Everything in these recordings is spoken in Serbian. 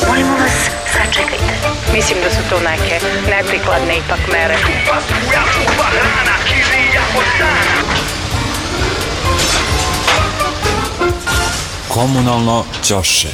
Molimo vas, sačekajte. Mislim da su to neke neprikladne ipak mere. Komunalno ćoše.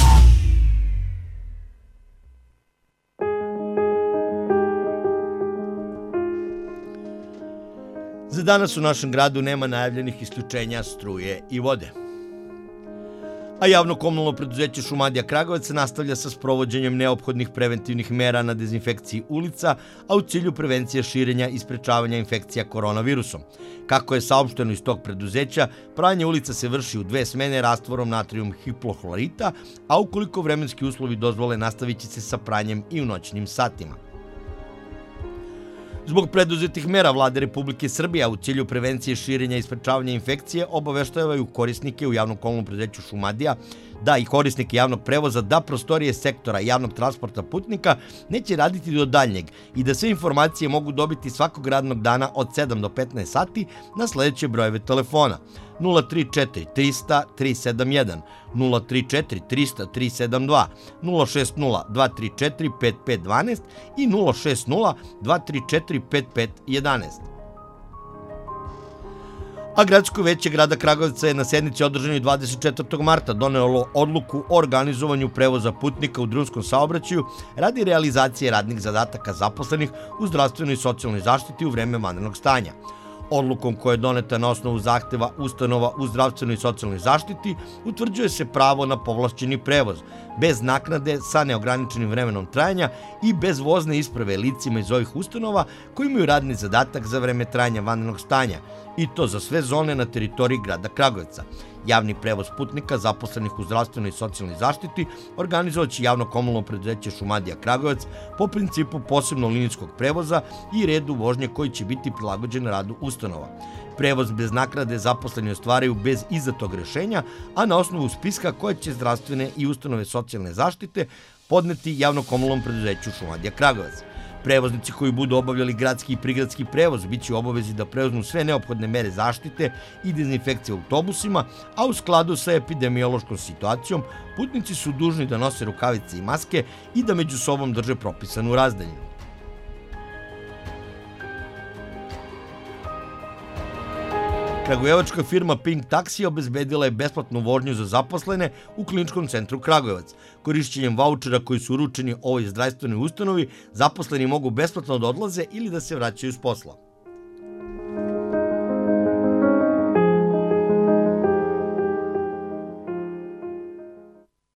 Za danas u našem gradu nema najavljenih isključenja struje i vode. A javno komunalno preduzeće Šumadija Kragujevac nastavlja sa sprovođenjem neophodnih preventivnih mera na dezinfekciji ulica, a u cilju prevencije širenja i sprečavanja infekcija koronavirusom. Kako je saopšteno iz tog preduzeća, pranje ulica se vrši u 2 smene rastvorom natrijum hiplohlorita, a ukoliko vremenski uslovi dozvole, nastavit će se sa pranjem i u noćnim satima. Zbog preduzetih mera Vlade Republike Srbije, a u cilju prevencije širenja i sprečavanja infekcije, obaveštavaju korisnike u javnom komunalnom preduzeću Šumadija i korisnike javnog prevoza da prostorije sektora javnog transporta putnika neće raditi do daljnjeg i da sve informacije mogu dobiti svakog radnog dana od 7 do 15 sati na sledeće brojeve telefona: 034 300 371, 034 300 372, 060 234 5512 i 060 234 5511. A Gradsko veće grada Kragujevca je na sednici održanoj 24. marta donelo odluku o organizovanju prevoza putnika u drumskom saobraćaju radi realizacije radnih zadataka zaposlenih u zdravstvenoj i socijalnoj zaštiti u vreme vanrednog stanja. Odlukom koja je doneta na osnovu zahteva ustanova u zdravstvenoj i socijalnoj zaštiti utvrđuje se pravo na povlašćeni prevoz, bez naknade sa neograničenim vremenom trajanja i bez vozne isprave licima iz ovih ustanova koji imaju radni zadatak za vreme trajanja vanrednog stanja, i to za sve zone na teritoriji grada Kragujevca. Javni prevoz putnika zaposlenih u zdravstvenoj i socijalnoj zaštiti organizovaće javno komunalno preduzeće Šumadija Kragujevac po principu posebno linijskog prevoza i redu vožnje koji će biti prilagođen radu ustanova. Prevoz bez naknade zaposleni ostvaraju bez izdatog rešenja, a na osnovu spiska koje će zdravstvene i ustanove socijalne zaštite podneti javno komunalnom preduzeću Šumadija Kragujevac. Prevoznici koji budu obavljali gradski i prigradski prevoz biće u obavezi da preuzmu sve neophodne mere zaštite i dezinfekcije autobusima, a u skladu sa epidemiološkom situacijom putnici su dužni da nose rukavice i maske i da među sobom drže propisanu razdaljinu. Kragujevačka firma Pink Taxi obezbedila je besplatnu vožnju za zaposlene u Kliničkom centru Kragujevac. Korišćenjem vaučera koji su uručeni ovoj zdravstvenoj ustanovi, zaposleni mogu besplatno da odlaze ili da se vraćaju s posla.